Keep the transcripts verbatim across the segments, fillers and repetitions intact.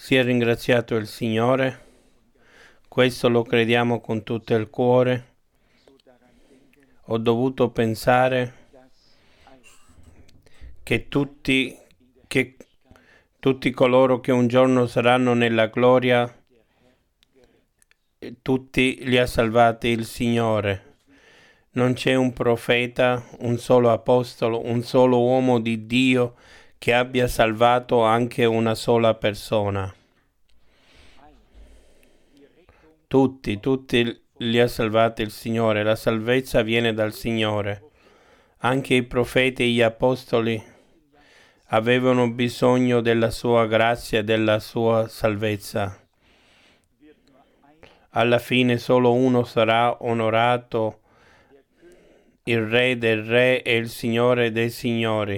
Sia ringraziato il Signore, questo lo crediamo con tutto il cuore. Ho dovuto pensare che tutti, che tutti coloro che un giorno saranno nella gloria, tutti li ha salvati il Signore. Non c'è un profeta, un solo apostolo, un solo uomo di Dio che abbia salvato anche una sola persona. Tutti, tutti li ha salvati il Signore. La salvezza viene dal Signore. Anche i profeti e gli apostoli avevano bisogno della sua grazia e della sua salvezza. Alla fine solo uno sarà onorato, il Re del Re e il Signore dei Signori.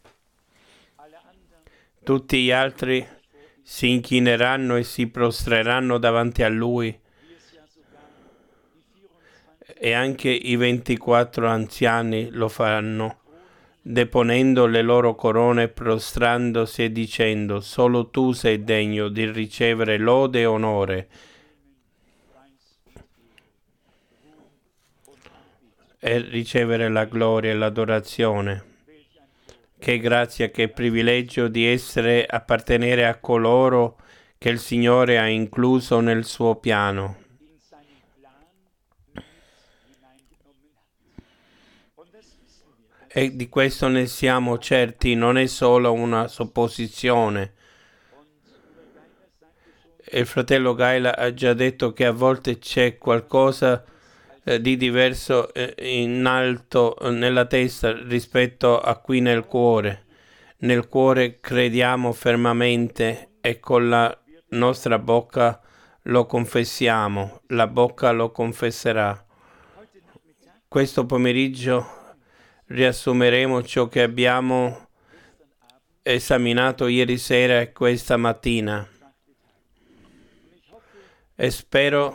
Tutti gli altri si inchineranno e si prostreranno davanti a Lui, e anche i ventiquattro anziani lo faranno, deponendo le loro corone, prostrandosi e dicendo: solo tu sei degno di ricevere lode e onore e ricevere la gloria e l'adorazione. Che grazia, che privilegio di essere, appartenere a coloro che il Signore ha incluso nel suo piano. E di questo ne siamo certi, non è solo una supposizione. Il fratello Gaila ha già detto che a volte c'è qualcosa eh, di diverso eh, in alto eh, nella testa rispetto a qui nel cuore. Nel cuore crediamo fermamente e con la nostra bocca lo confessiamo, la bocca lo confesserà. Questo pomeriggio riassumeremo ciò che abbiamo esaminato ieri sera e questa mattina. E spero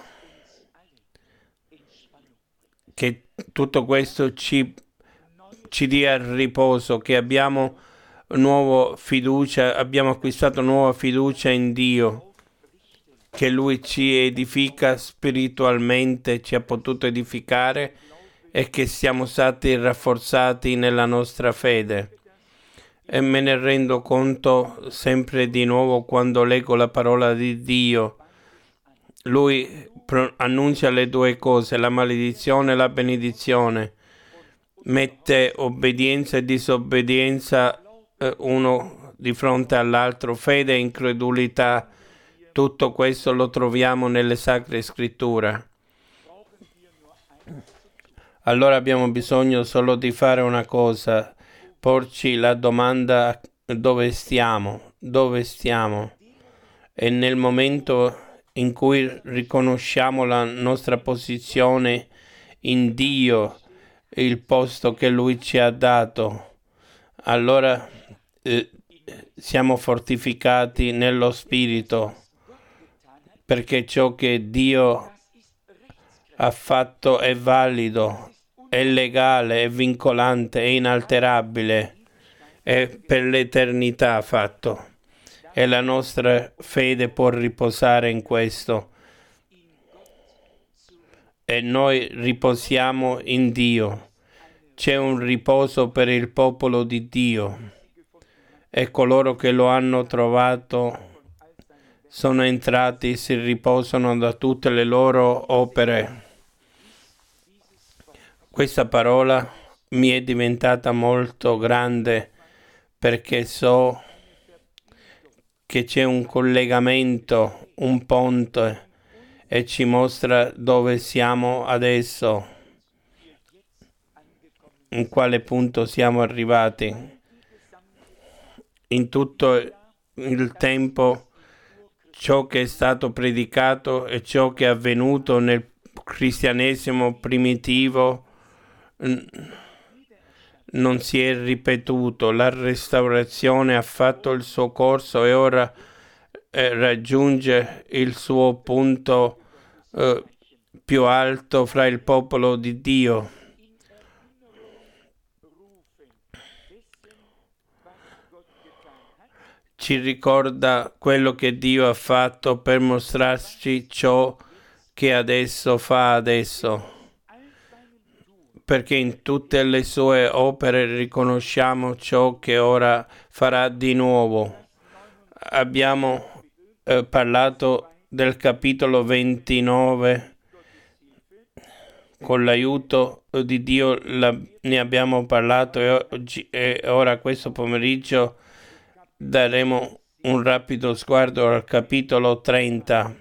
che tutto questo ci, ci dia riposo, che abbiamo nuova fiducia, abbiamo acquistato nuova fiducia in Dio, che Lui ci edifica spiritualmente, ci ha potuto edificare e che siamo stati rafforzati nella nostra fede. E me ne rendo conto sempre di nuovo quando leggo la parola di Dio. Lui annuncia le due cose, la maledizione e la benedizione. Mette obbedienza e disobbedienza eh, uno di fronte all'altro, fede e incredulità. Tutto questo lo troviamo nelle Sacre Scritture. Allora abbiamo bisogno solo di fare una cosa, porci la domanda: dove stiamo? Dove stiamo? E nel momento in cui riconosciamo la nostra posizione in Dio, il posto che Lui ci ha dato, allora eh, siamo fortificati nello Spirito, perché ciò che Dio ha fatto è valido, è legale, è vincolante, è inalterabile, è per l'eternità fatto. E la nostra fede può riposare in questo. E noi riposiamo in Dio. C'è un riposo per il popolo di Dio. E coloro che lo hanno trovato sono entrati e si riposano da tutte le loro opere. Questa parola mi è diventata molto grande perché so che c'è un collegamento, un ponte, e ci mostra dove siamo adesso, in quale punto siamo arrivati. In tutto il tempo ciò che è stato predicato e ciò che è avvenuto nel cristianesimo primitivo non si è ripetuto. La restaurazione ha fatto il suo corso e ora eh, raggiunge il suo punto eh, più alto fra il popolo di Dio. ci ricorda quello che Dio ha fatto per mostrarci ciò che adesso fa adesso, perché in tutte le sue opere riconosciamo ciò che ora farà di nuovo. Abbiamo eh, parlato del capitolo ventinove, con l'aiuto di Dio la, ne abbiamo parlato e, oggi, e ora questo pomeriggio daremo un rapido sguardo al capitolo trenta.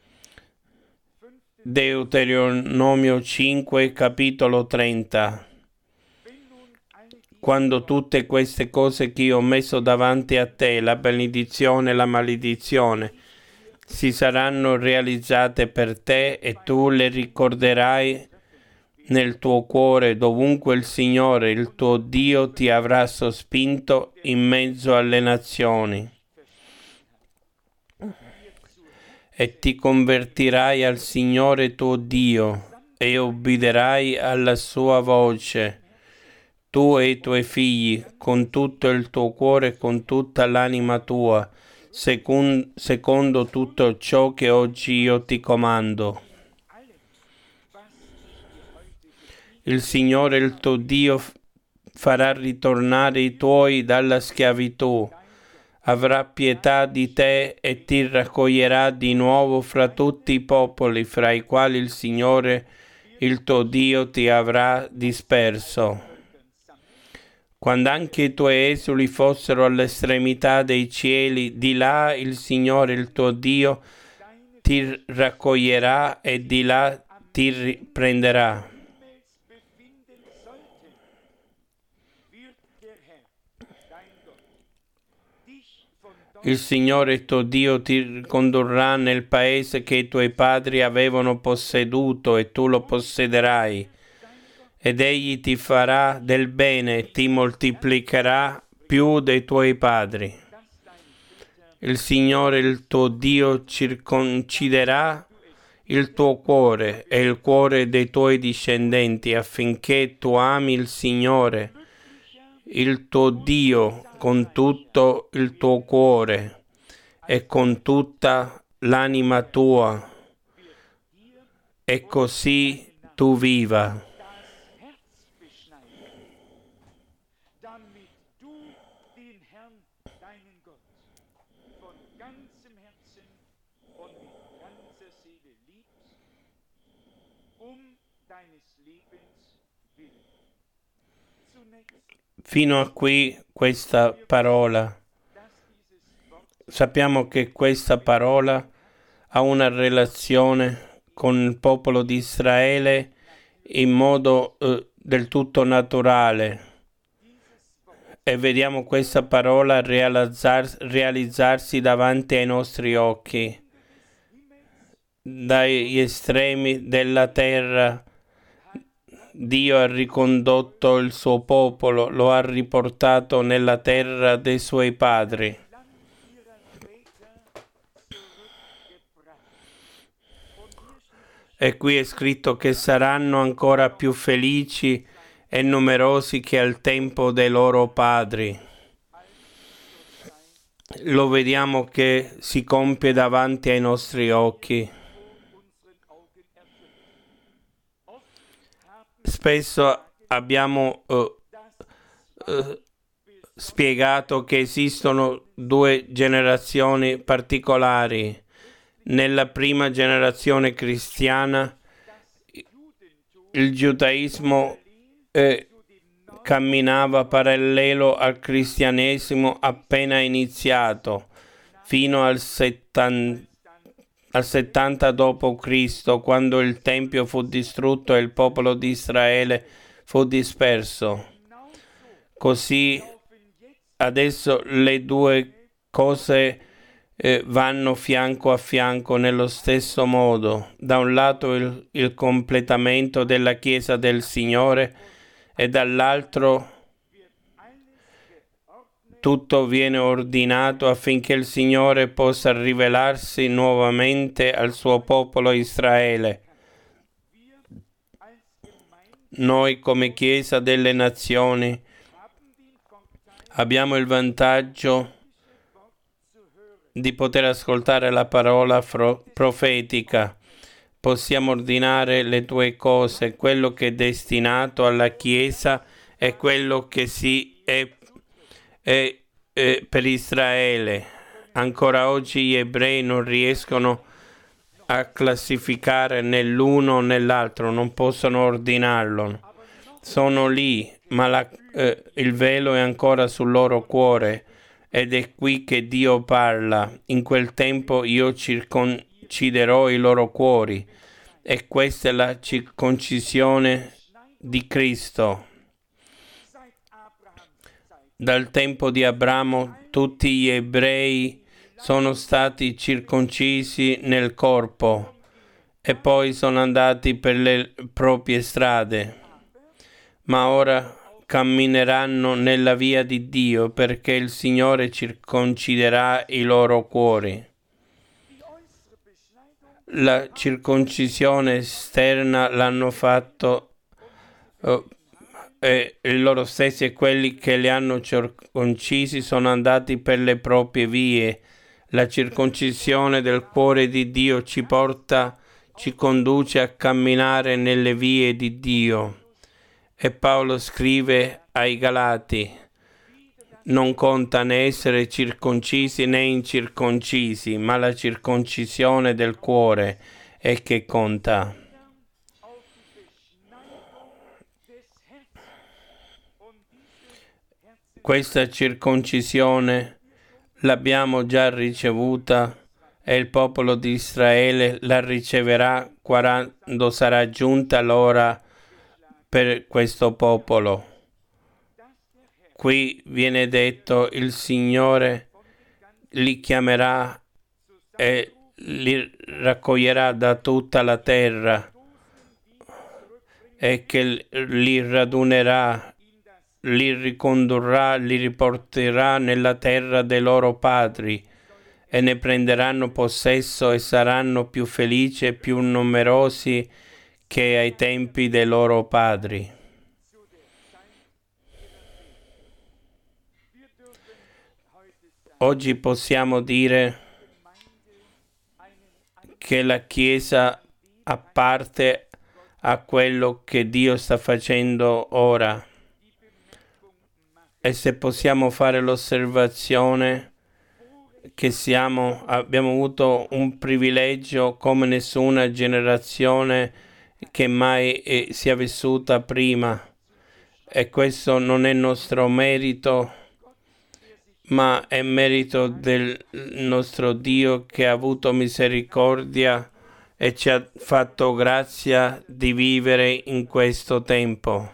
Deuteronomio cinque, capitolo trenta. Quando tutte queste cose che io ho messo davanti a te, la benedizione e la maledizione, si saranno realizzate per te e tu le ricorderai nel tuo cuore dovunque il Signore, il tuo Dio, ti avrà sospinto in mezzo alle nazioni. E ti convertirai al Signore tuo Dio e obbederai alla sua voce, tu e i tuoi figli, con tutto il tuo cuore e con tutta l'anima tua, secund- secondo tutto ciò che oggi io ti comando. Il Signore, il tuo Dio, farà ritornare i tuoi dalla schiavitù, avrà pietà di te e ti raccoglierà di nuovo fra tutti i popoli fra i quali il Signore, il tuo Dio, ti avrà disperso. Quando anche i tuoi esuli fossero all'estremità dei cieli, di là il Signore, il tuo Dio, ti raccoglierà e di là ti riprenderà. Il Signore tuo Dio ti condurrà nel paese che i tuoi padri avevano posseduto e tu lo possederai. Ed egli ti farà del bene e ti moltiplicherà più dei tuoi padri. Il Signore, il tuo Dio, circonciderà il tuo cuore e il cuore dei tuoi discendenti affinché tu ami il Signore, il tuo Dio, con tutto il tuo cuore e con tutta l'anima tua, e così tu viva. Fino a qui questa parola. Sappiamo che questa parola ha una relazione con il popolo di Israele in modo eh, del tutto naturale, e vediamo questa parola realizzar- realizzarsi davanti ai nostri occhi. Dagli estremi della terra Dio ha ricondotto il suo popolo, lo ha riportato nella terra dei suoi padri. E qui è scritto che saranno ancora più felici e numerosi che al tempo dei loro padri. Lo vediamo che si compie davanti ai nostri occhi. Spesso abbiamo uh, uh, spiegato che esistono due generazioni particolari. Nella prima generazione cristiana il giudaismo eh, camminava parallelo al cristianesimo appena iniziato, fino al settanta al settanta dopo Cristo, quando il Tempio fu distrutto e il popolo di Israele fu disperso. Così adesso le due cose eh, vanno fianco a fianco nello stesso modo. Da un lato il, il completamento della Chiesa del Signore e dall'altro tutto viene ordinato affinché il Signore possa rivelarsi nuovamente al suo popolo Israele. Noi come Chiesa delle Nazioni abbiamo il vantaggio di poter ascoltare la parola fro- profetica. Possiamo ordinare le tue cose, quello che è destinato alla Chiesa e quello che si è, è, è per Israele. Ancora oggi gli ebrei non riescono a classificare né l'uno né l'altro, non possono ordinarlo. Sono lì, ma la, eh, il velo è ancora sul loro cuore ed è qui che Dio parla. In quel tempo io circonciderò i loro cuori e questa è la circoncisione di Cristo. Dal tempo di Abramo tutti gli ebrei sono stati circoncisi nel corpo e poi sono andati per le proprie strade, ma ora cammineranno nella via di Dio perché il Signore circonciderà i loro cuori. La circoncisione esterna l'hanno fatto uh, e loro stessi e quelli che li hanno circoncisi sono andati per le proprie vie. La circoncisione del cuore di Dio ci porta, ci conduce a camminare nelle vie di Dio. E Paolo scrive ai Galati: non conta né essere circoncisi né incirconcisi, ma la circoncisione del cuore è che conta. Questa circoncisione l'abbiamo già ricevuta e il popolo di Israele la riceverà quando sarà giunta l'ora per questo popolo. Qui viene detto: il Signore li chiamerà e li raccoglierà da tutta la terra e che li radunerà, li ricondurrà, li riporterà nella terra dei loro padri e ne prenderanno possesso e saranno più felici e più numerosi che ai tempi dei loro padri. Oggi possiamo dire che la Chiesa apparte a quello che Dio sta facendo ora. E se possiamo fare l'osservazione che siamo, abbiamo avuto un privilegio come nessuna generazione che mai eh, sia vissuta prima, e questo non è nostro merito, ma è merito del nostro Dio che ha avuto misericordia e ci ha fatto grazia di vivere in questo tempo.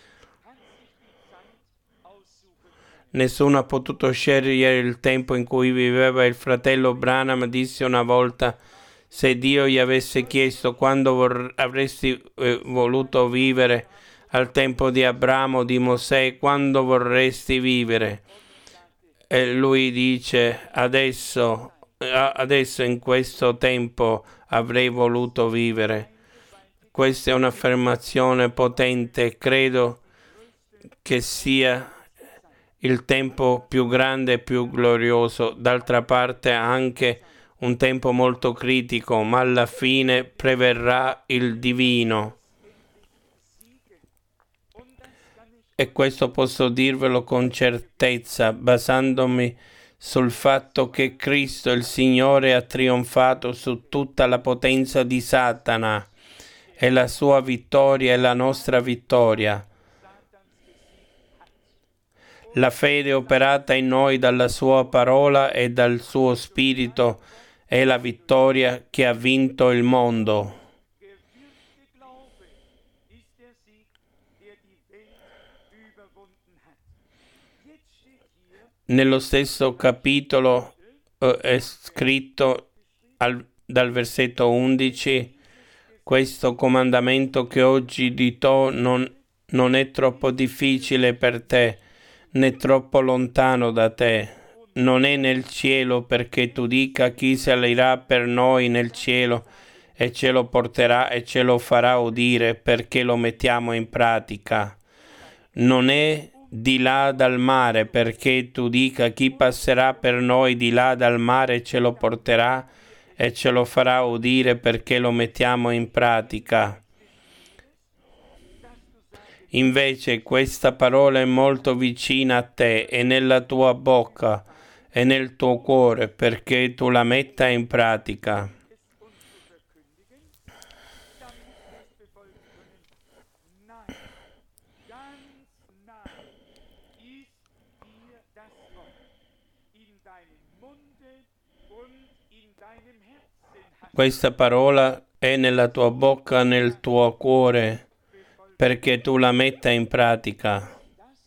Nessuno ha potuto scegliere il tempo in cui viveva il fratello Branham. Disse una volta: se Dio gli avesse chiesto quando vor- avresti eh, voluto vivere, al tempo di Abramo, di Mosè, quando vorresti vivere? E lui dice: adesso, adesso in questo tempo avrei voluto vivere. Questa è un'affermazione potente. Credo che sia il tempo più grande e più glorioso, d'altra parte anche un tempo molto critico, ma alla fine preverrà il divino. E questo posso dirvelo con certezza, basandomi sul fatto che Cristo il Signore ha trionfato su tutta la potenza di Satana e la sua vittoria è la nostra vittoria. La fede operata in noi dalla sua parola e dal suo spirito è la vittoria che ha vinto il mondo. Nello stesso capitolo eh, è scritto al, dal versetto undici: questo comandamento che oggi ti do non, non è troppo difficile per te, né troppo lontano da te. Non è nel cielo perché tu dica: chi salirà per noi nel cielo e ce lo porterà e ce lo farà udire, perché lo mettiamo in pratica. Non è di là dal mare, perché tu dica: chi passerà per noi di là dal mare ce lo porterà e ce lo farà udire, perché lo mettiamo in pratica. Invece questa parola è molto vicina a te, è nella tua bocca, è nel tuo cuore, perché tu la metta in pratica. Questa parola è nella tua bocca, nel tuo cuore, perché tu la metta in pratica.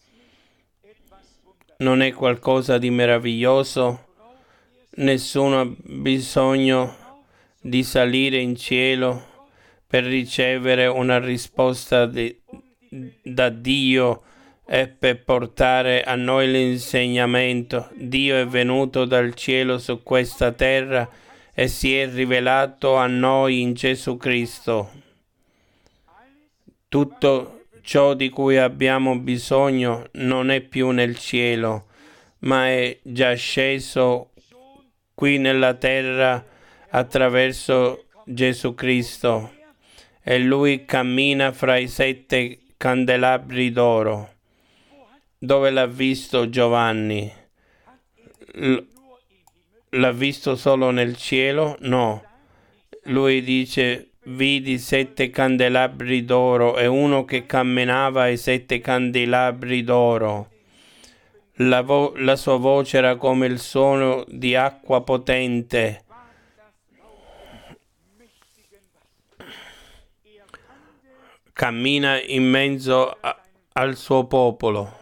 Non è qualcosa di meraviglioso? Nessuno ha bisogno di salire in cielo per ricevere una risposta di, da Dio e per portare a noi l'insegnamento. Dio è venuto dal cielo su questa terra e si è rivelato a noi in Gesù Cristo. Tutto ciò di cui abbiamo bisogno non è più nel cielo, ma è già sceso qui nella terra attraverso Gesù Cristo. E Lui cammina fra i sette candelabri d'oro. Dove l'ha visto Giovanni? L- l'ha visto solo nel cielo? No. Lui dice: vidi sette candelabri d'oro e uno che camminava ai sette candelabri d'oro. La, vo- la sua voce era come il suono di acqua potente. Cammina in mezzo a- al suo popolo.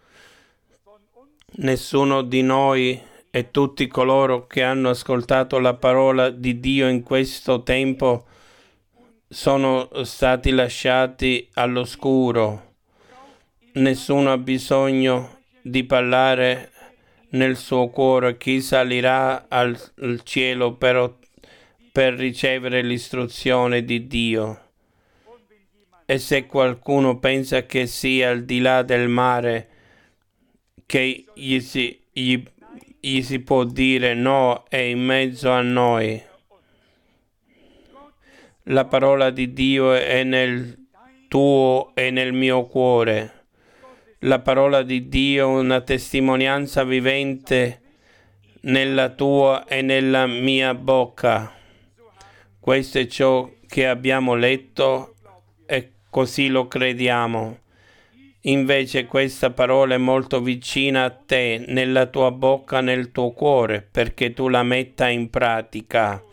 Nessuno di noi e tutti coloro che hanno ascoltato la parola di Dio in questo tempo sono stati lasciati all'oscuro. Nessuno ha bisogno di parlare nel suo cuore chi salirà al, al cielo per, per ricevere l'istruzione di Dio. E se qualcuno pensa che sia al di là del mare, che gli si, gli, gli si può dire: no, è in mezzo a noi. La parola di Dio è nel tuo e nel mio cuore. La parola di Dio è una testimonianza vivente nella tua e nella mia bocca. Questo è ciò che abbiamo letto e così lo crediamo. Invece questa parola è molto vicina a te, nella tua bocca, nel tuo cuore, perché tu la metta in pratica.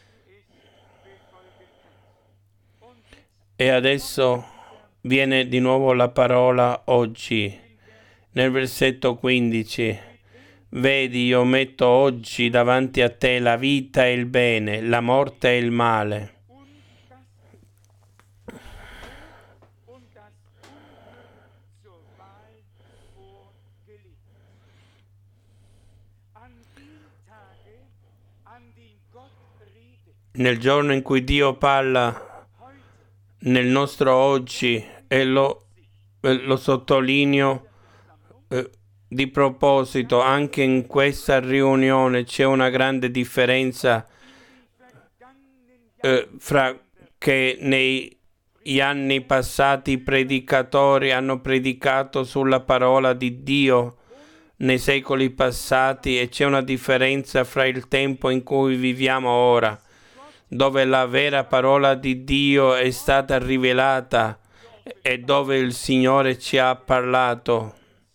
E adesso viene di nuovo la parola oggi, nel versetto quindici. Vedi, io metto oggi davanti a te la vita e il bene, la morte e il male. Nel giorno in cui Dio parla nel nostro oggi, e lo, lo sottolineo eh, di proposito, anche in questa riunione c'è una grande differenza eh, fra che negli anni passati i predicatori hanno predicato sulla parola di Dio nei secoli passati, e c'è una differenza fra il tempo in cui viviamo ora, dove la vera parola di Dio è stata rivelata e dove il Signore ci ha parlato.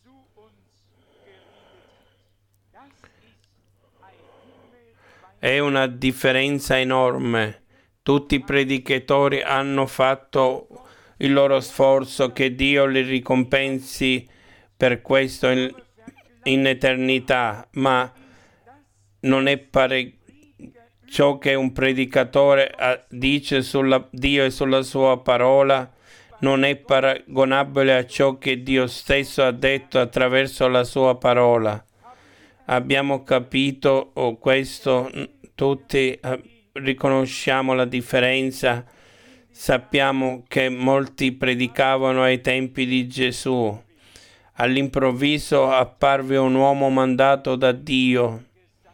È una differenza enorme. Tutti i predicatori hanno fatto il loro sforzo, che Dio li ricompensi per questo in, in eternità, ma non è pare ciò che un predicatore dice sulla Dio e sulla sua parola non è paragonabile a ciò che Dio stesso ha detto attraverso la sua parola. Abbiamo capito oh, questo, tutti eh, riconosciamo la differenza. Sappiamo che molti predicavano ai tempi di Gesù. All'improvviso apparve un uomo mandato da Dio.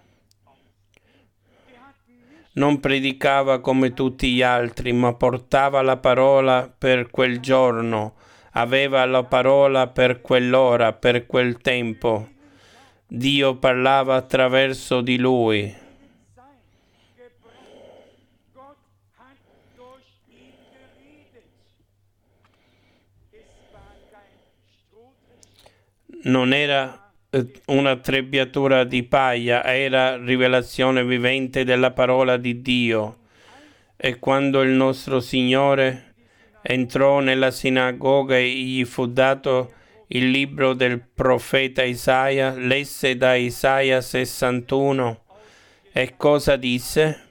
Non predicava come tutti gli altri, ma portava la parola per quel giorno. Aveva la parola per quell'ora, per quel tempo. Dio parlava attraverso di lui. Non era una trebbiatura di paglia, era rivelazione vivente della parola di Dio. E quando il nostro Signore entrò nella sinagoga e gli fu dato il libro del profeta Isaia, lesse da Isaia sessantuno e cosa disse?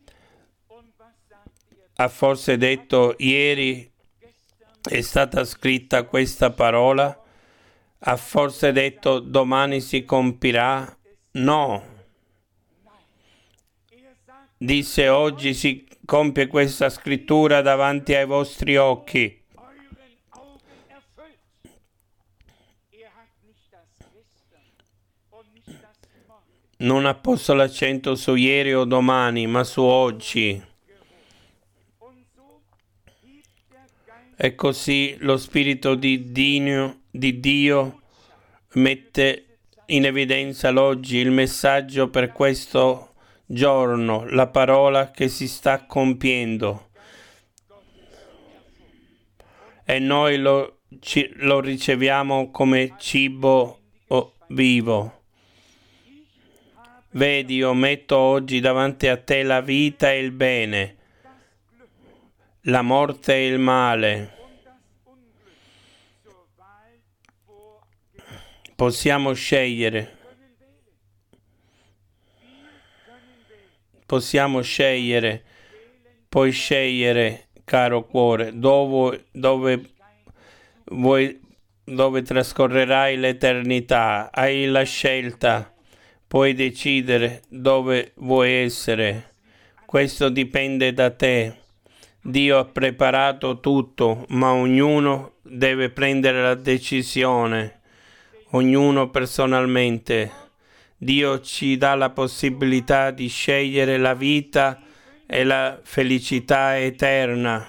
Ha forse detto: ieri è stata scritta questa parola? Ha forse detto: domani si compirà? No. Disse: oggi si compie questa scrittura davanti ai vostri occhi. Non ha posto l'accento su ieri o domani, ma su oggi. E così lo Spirito di Dio, di Dio mette in evidenza l'oggi, il messaggio per questo giorno, la parola che si sta compiendo. E noi lo, ci, lo riceviamo come cibo vivo. Vedi, io metto oggi davanti a te la vita e il bene, la morte e il male. Possiamo scegliere. Possiamo scegliere. Puoi scegliere, caro cuore, dove, dove, vuoi, dove trascorrerai l'eternità. Hai la scelta. Puoi decidere dove vuoi essere. Questo dipende da te. Dio ha preparato tutto, ma ognuno deve prendere la decisione. Ognuno personalmente. Dio ci dà la possibilità di scegliere la vita e la felicità eterna.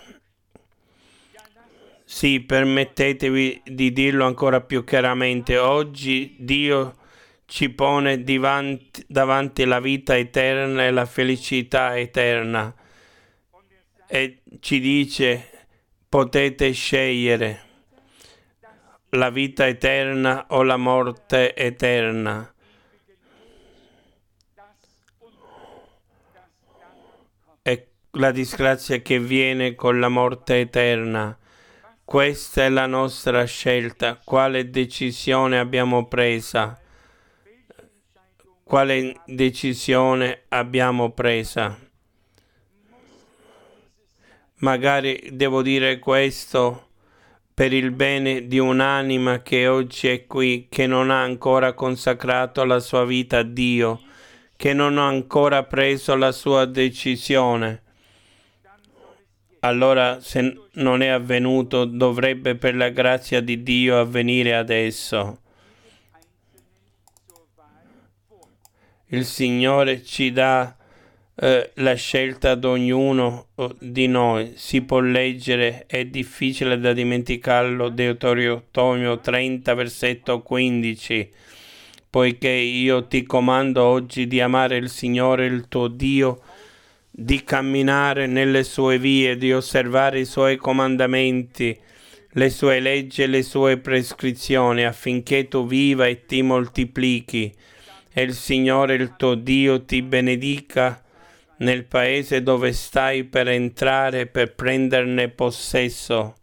Sì, permettetevi di dirlo ancora più chiaramente. Oggi Dio ci pone davanti, davanti la vita eterna e la felicità eterna e ci dice: potete scegliere la vita eterna o la morte eterna. E la disgrazia che viene con la morte eterna. Questa è la nostra scelta. Quale decisione abbiamo presa? Quale decisione abbiamo presa? Magari devo dire questo per il bene di un'anima che oggi è qui, che non ha ancora consacrato la sua vita a Dio, che non ha ancora preso la sua decisione. Allora, se non è avvenuto, dovrebbe per la grazia di Dio avvenire adesso. Il Signore ci dà eh, la scelta ad ognuno di noi. Si può leggere, è difficile da dimenticarlo, Deuteronomio trenta, versetto quindici. Poiché io ti comando oggi di amare il Signore il tuo Dio, di camminare nelle sue vie, di osservare i suoi comandamenti, le sue leggi e le sue prescrizioni, affinché tu viva e ti moltiplichi. E il Signore il tuo Dio ti benedica nel paese dove stai per entrare, per prenderne possesso.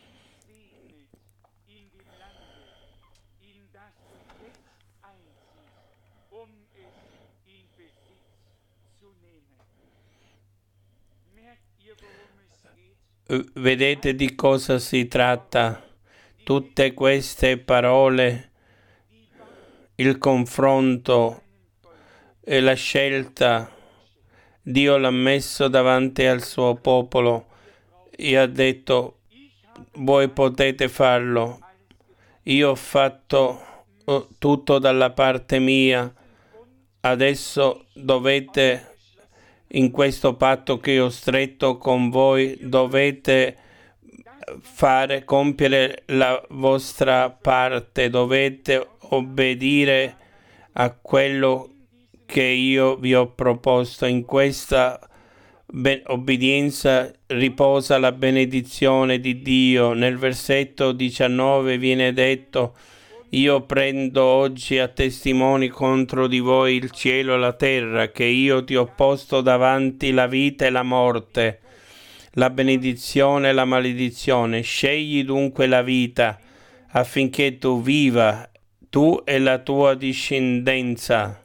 Vedete di cosa si tratta? Tutte queste parole, il confronto e la scelta, Dio l'ha messo davanti al suo popolo e ha detto: voi potete farlo. Io ho fatto uh, tutto dalla parte mia, adesso dovete, in questo patto che ho stretto con voi, dovete fare, compiere la vostra parte, dovete obbedire a quello che io vi ho proposto. In questa ben- obbedienza riposa la benedizione di Dio. Nel versetto diciannove viene detto: io prendo oggi a testimoni contro di voi il cielo e la terra, che io ti ho posto davanti la vita e la morte, la benedizione e la maledizione. Scegli dunque la vita, affinché tu viva, tu e la tua discendenza,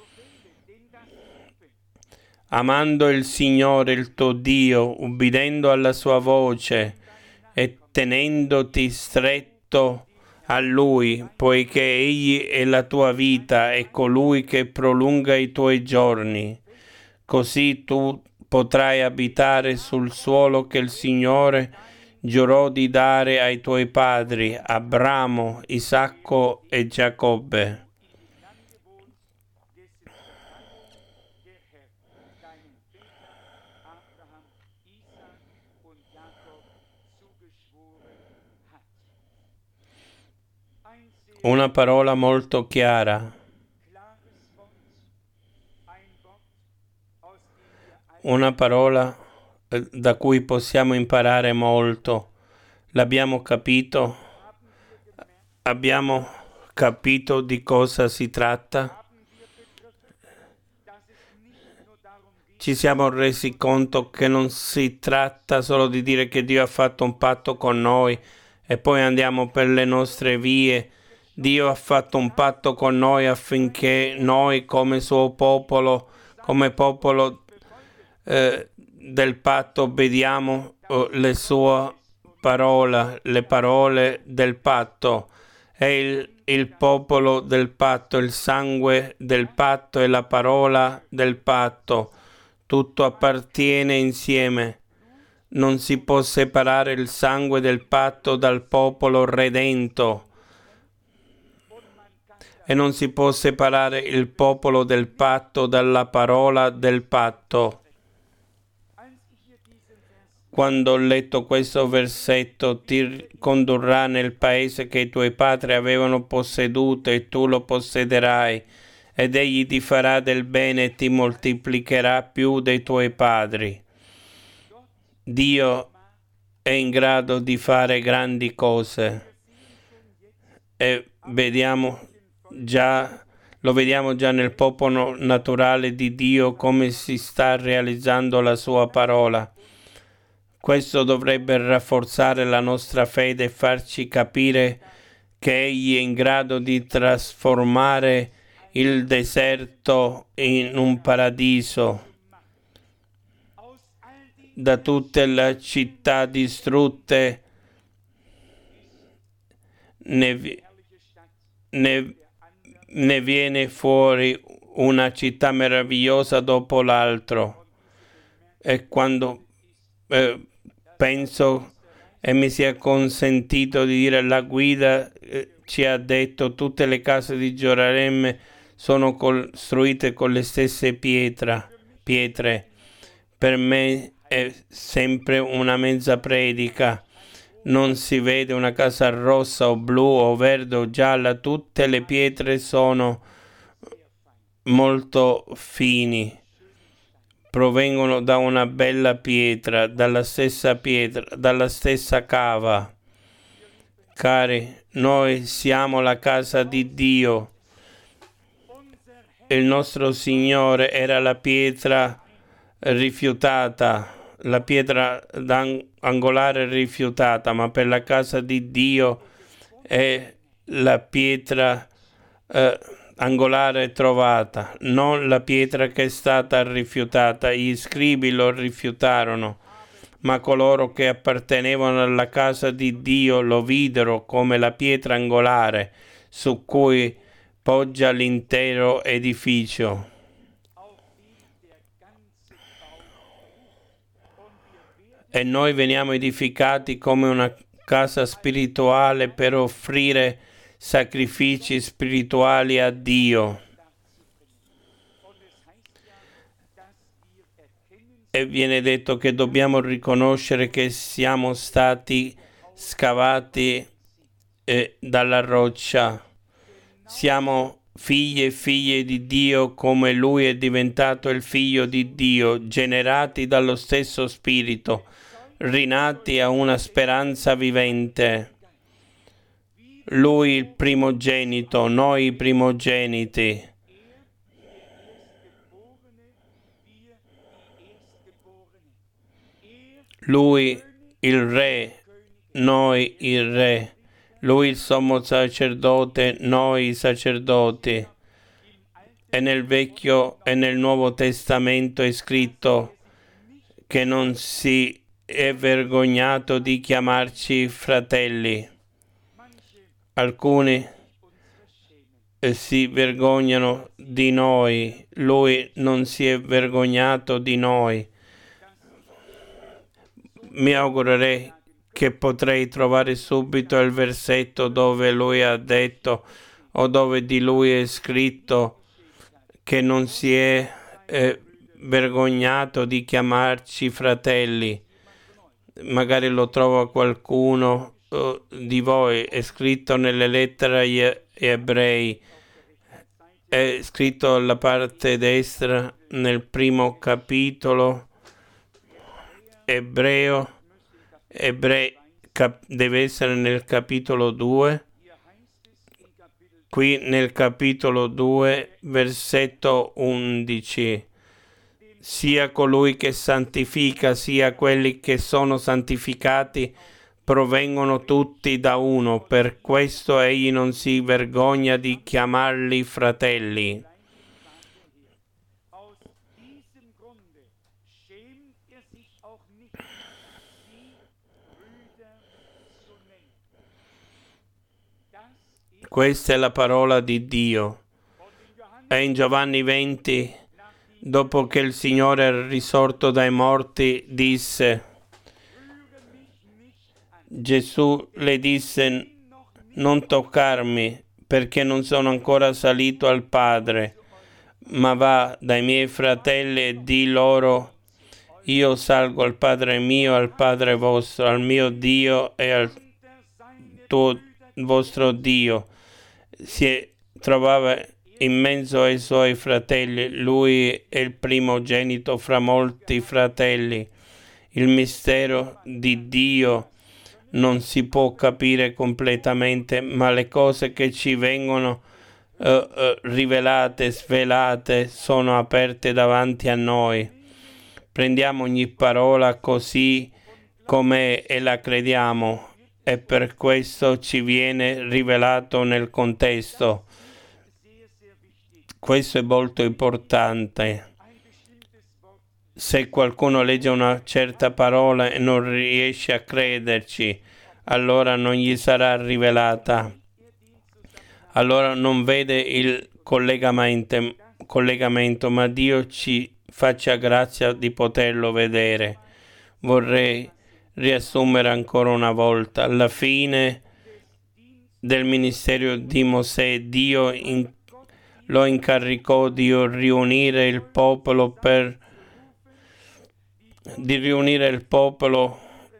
amando il Signore il tuo Dio, ubbidendo alla sua voce e tenendoti stretto a Lui, poiché Egli è la tua vita e colui che prolunga i tuoi giorni. Così tu potrai abitare sul suolo che il Signore giurò di dare ai tuoi padri, Abramo, Isacco e Giacobbe. Una parola molto chiara, una parola eh, da cui possiamo imparare molto. L'abbiamo capito? Abbiamo capito di cosa si tratta? Ci siamo resi conto che non si tratta solo di dire che Dio ha fatto un patto con noi e poi andiamo per le nostre vie. Dio ha fatto un patto con noi affinché noi, come suo popolo, come popolo eh, del patto, obbediamo eh, le sue parole, le parole del patto. È il, il popolo del patto, il sangue del patto e la parola del patto. Tutto appartiene insieme. Non si può separare il sangue del patto dal popolo redento. E non si può separare il popolo del patto dalla parola del patto. Quando ho letto questo versetto, ti condurrà nel paese che i tuoi padri avevano posseduto e tu lo possederai, ed egli ti farà del bene e ti moltiplicherà più dei tuoi padri. Dio è in grado di fare grandi cose e vediamo già, lo vediamo già nel popolo naturale di Dio come si sta realizzando la sua parola. Questo dovrebbe rafforzare la nostra fede e farci capire che Egli è in grado di trasformare il deserto in un paradiso. Da tutte le città distrutte ne, ne, ne viene fuori una città meravigliosa dopo l'altro. E quando eh, penso e mi sia consentito di dire, la guida eh, ci ha detto tutte le case di Gerusalemme sono costruite con le stesse pietra, pietre. Per me è sempre una mezza predica. Non si vede una casa rossa o blu o verde o gialla, tutte le pietre sono molto fini, provengono da una bella pietra, dalla stessa pietra, dalla stessa cava. Cari, noi siamo la casa di Dio. Il nostro Signore era la pietra rifiutata, la pietra angolare rifiutata, ma per la casa di Dio è la pietra eh, angolare trovata, non la pietra che è stata rifiutata. Gli scribi lo rifiutarono, ma coloro che appartenevano alla casa di Dio lo videro come la pietra angolare su cui poggia l'intero edificio. E noi veniamo edificati come una casa spirituale per offrire sacrifici spirituali a Dio. E viene detto che dobbiamo riconoscere che siamo stati scavati eh, dalla roccia. Siamo figli e figlie di Dio come Lui è diventato il figlio di Dio, generati dallo stesso Spirito, rinati a una speranza vivente. Lui il primogenito, noi i primogeniti. Lui il Re, noi il Re. Lui il sommo sacerdote, noi i sacerdoti. E nel Vecchio e nel Nuovo Testamento è scritto che non si è vergognato di chiamarci fratelli. Alcuni si vergognano di noi, Lui non si è vergognato di noi. Mi augurerei che potrei trovare subito il versetto dove Lui ha detto o dove di Lui è scritto che non si è eh, vergognato di chiamarci fratelli. Magari lo trovo a qualcuno uh, di voi, è scritto nelle lettere agli ebrei, è scritto alla parte destra nel primo capitolo, ebreo, ebrei, cap, deve essere nel capitolo due, qui nel capitolo due, versetto undici. Sia colui che santifica, sia quelli che sono santificati, provengono tutti da uno. Per questo egli non si vergogna di chiamarli fratelli. Questa è la parola di Dio. E in Giovanni venti, dopo che il Signore è risorto dai morti, disse, Gesù le disse, non toccarmi, perché non sono ancora salito al Padre, ma va dai miei fratelli e di loro, io salgo al Padre mio, al Padre vostro, al mio Dio e al tuo vostro Dio. Si trovava in mezzo ai suoi fratelli, lui è il primogenito fra molti fratelli. Il mistero di Dio non si può capire completamente, ma le cose che ci vengono uh, uh, rivelate, svelate, sono aperte davanti a noi. Prendiamo ogni parola così com'è e la crediamo, e per questo ci viene rivelato nel contesto. Questo è molto importante. Se qualcuno legge una certa parola e non riesce a crederci, allora non gli sarà rivelata. Allora non vede il collegamento, collegamento, ma Dio ci faccia grazia di poterlo vedere. Vorrei riassumere ancora una volta. Alla fine del ministero di Mosè, Dio in, lo incaricò di riunire il popolo per di riunire il popolo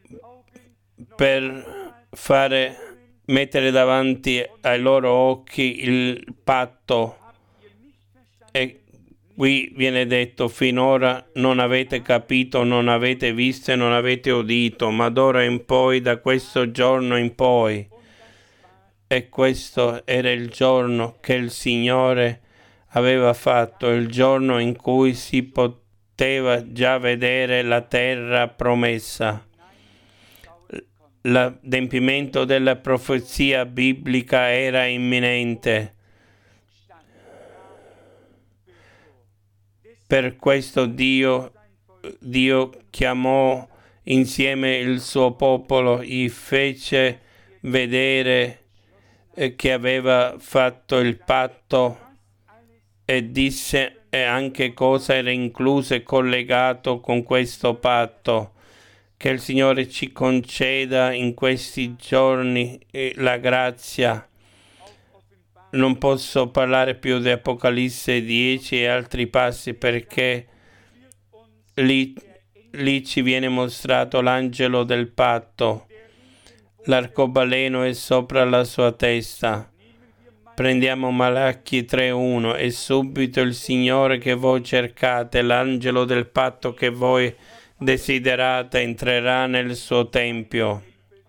per fare mettere davanti ai loro occhi il patto. E qui viene detto, finora non avete capito, non avete visto e non avete udito, ma d'ora in poi, da questo giorno in poi. E questo era il giorno che il Signore aveva fatto, il giorno in cui si poteva poteva già vedere la terra promessa. L'adempimento della profezia biblica era imminente. Per questo Dio, Dio chiamò insieme il suo popolo, gli fece vedere che aveva fatto il patto e disse e anche cosa era incluso e collegato con questo patto. Che il Signore ci conceda in questi giorni la grazia Non posso parlare più di Apocalisse dieci e altri passi perché lì, lì ci viene mostrato l'angelo del patto. L'arcobaleno è sopra la sua testa. Prendiamo Malacchi tre uno e subito il Signore che voi cercate, l'angelo del patto che voi desiderate, entrerà nel suo tempio.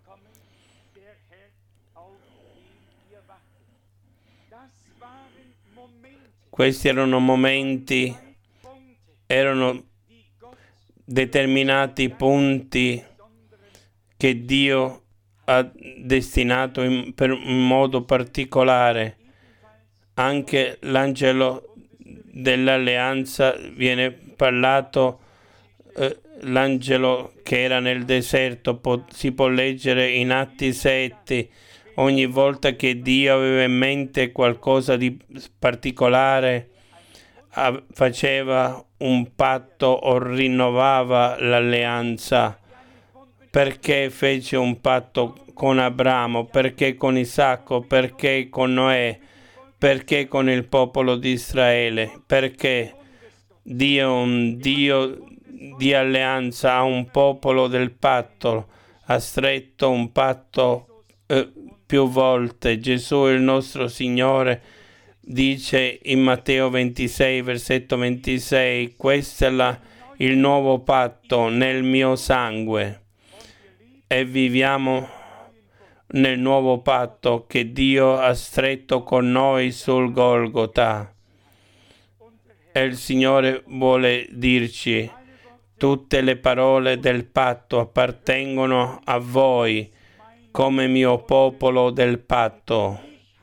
Questi erano momenti, erano determinati punti che Dio ha destinato in, per un modo particolare. Anche l'angelo dell'alleanza viene parlato, eh, l'angelo che era nel deserto, po- si può leggere in Atti sette. Ogni volta che Dio aveva in mente qualcosa di particolare, a- faceva un patto o rinnovava l'alleanza. Perché fece un patto con Abramo? Perché con Isacco? Perché con Noè? Perché con il popolo di Israele? Perché Dio è un Dio di alleanza, ha un popolo del patto, ha stretto un patto eh, più volte. Gesù il nostro Signore dice in Matteo ventisei, versetto ventisei, questo è la, il nuovo patto nel mio sangue. E viviamo nel nuovo patto che Dio ha stretto con noi sul Golgota. E il Signore vuole dirci: tutte le parole del patto appartengono a voi come mio popolo del patto.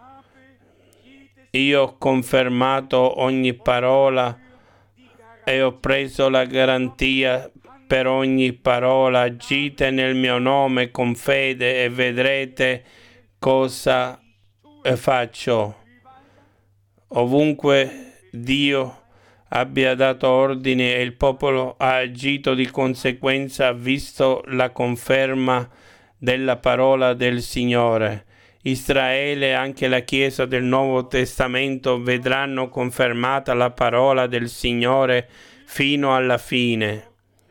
Io ho confermato ogni parola e ho preso la garanzia per ogni parola. Agite nel mio nome con fede e vedrete cosa faccio. Ovunque Dio abbia dato ordini e il popolo ha agito di conseguenza, ha visto la conferma della parola del Signore. Israele e anche la Chiesa del Nuovo Testamento vedranno confermata la parola del Signore fino alla fine.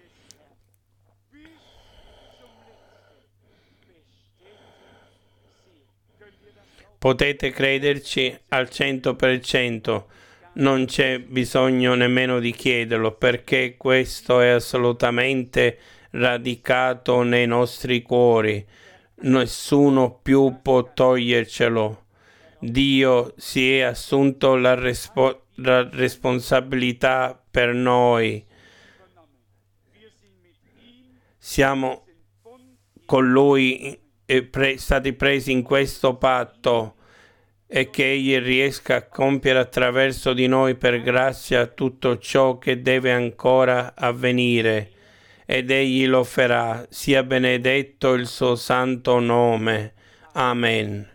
Potete crederci al cento per cento, non c'è bisogno nemmeno di chiederlo, perché questo è assolutamente radicato nei nostri cuori. Nessuno più può togliercelo. Dio si è assunto la, respo- la responsabilità per noi. Siamo con Lui e pre- stati presi in questo patto, e che Egli riesca a compiere attraverso di noi per grazia tutto ciò che deve ancora avvenire, ed Egli lo farà. Sia benedetto il suo santo nome. Amen.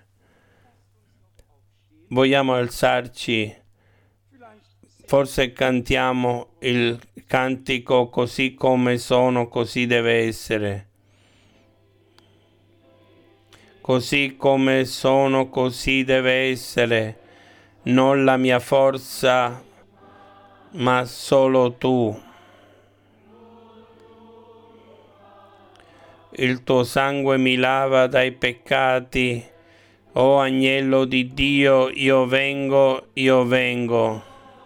Vogliamo alzarci, forse cantiamo il cantico così come sono, così deve essere. Così come sono, così deve essere. Non la mia forza, ma solo tu. Il tuo sangue mi lava dai peccati. O agnello di Dio, io vengo, io vengo.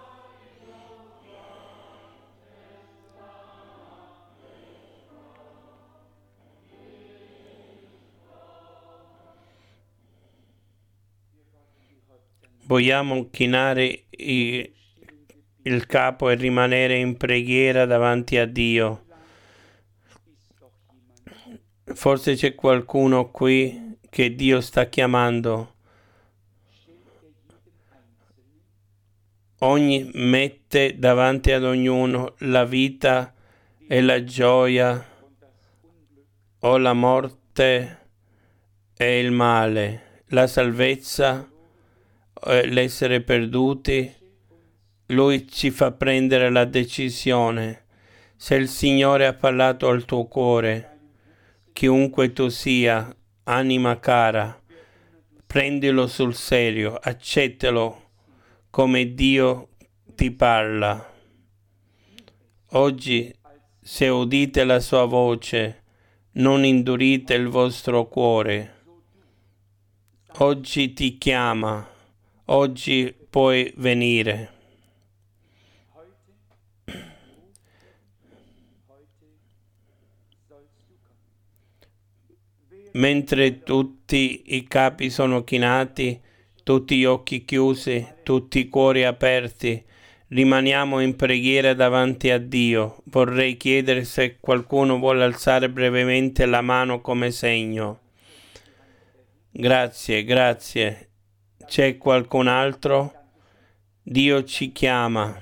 Vogliamo chinare i, il capo e rimanere in preghiera davanti a Dio. Forse c'è qualcuno qui che Dio sta chiamando. Ogni mette davanti ad ognuno la vita e la gioia, o la morte e il male, la salvezza e l'essere perduti. Lui ci fa prendere la decisione. Se il Signore ha parlato al tuo cuore, chiunque tu sia, anima cara, prendilo sul serio, accettalo come Dio ti parla. Oggi, se udite la sua voce, non indurite il vostro cuore. Oggi ti chiama, oggi puoi venire. Mentre tutti i capi sono chinati, tutti gli occhi chiusi, tutti i cuori aperti, rimaniamo in preghiera davanti a Dio. Vorrei chiedere se qualcuno vuole alzare brevemente la mano come segno. Grazie, grazie. C'è qualcun altro? Dio ci chiama.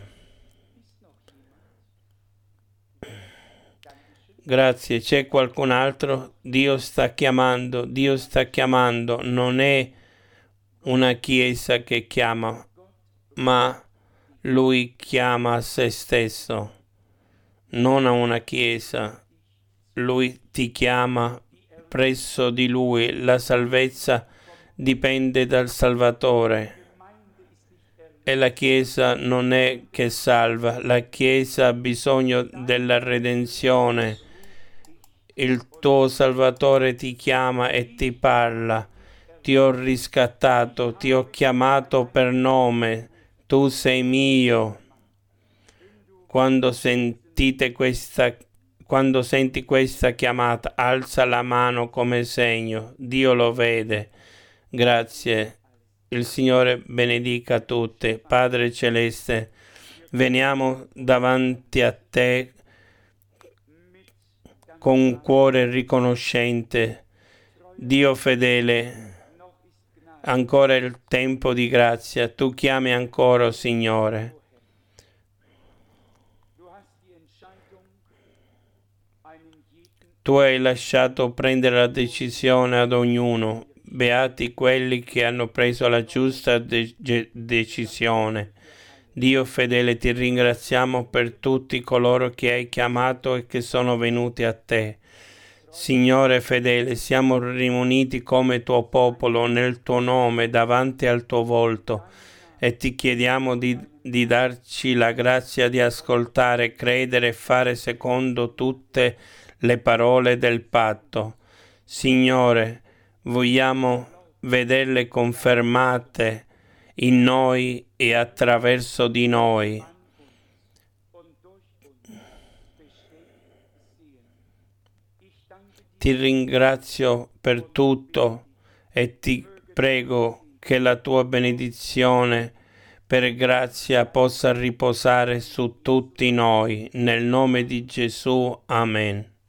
Grazie, c'è qualcun altro? Dio sta chiamando, Dio sta chiamando. Non è una chiesa che chiama, ma Lui chiama a se stesso, non a una chiesa. Lui ti chiama presso di Lui. La salvezza dipende dal Salvatore. E la Chiesa non è che salva, la Chiesa ha bisogno della redenzione. Il tuo Salvatore ti chiama e ti parla. Ti ho riscattato, ti ho chiamato per nome, tu sei mio. Quando sentite questa, quando senti questa chiamata, alza la mano come segno. Dio lo vede. Grazie. Il Signore benedica tutti. Padre Celeste, veniamo davanti a Te con un cuore riconoscente. Dio fedele, ancora il tempo di grazia. Tu chiami ancora, Signore. Tu hai lasciato prendere la decisione ad ognuno. Beati quelli che hanno preso la giusta de- decisione. Dio fedele, ti ringraziamo per tutti coloro che hai chiamato e che sono venuti a te. Signore fedele, siamo riuniti come tuo popolo nel tuo nome davanti al tuo volto e ti chiediamo di, di darci la grazia di ascoltare, credere e fare secondo tutte le parole del patto. Signore, vogliamo vederle confermate in noi e attraverso di noi. Ti ringrazio per tutto e ti prego che la tua benedizione per grazia possa riposare su tutti noi. Nel nome di Gesù. Amen.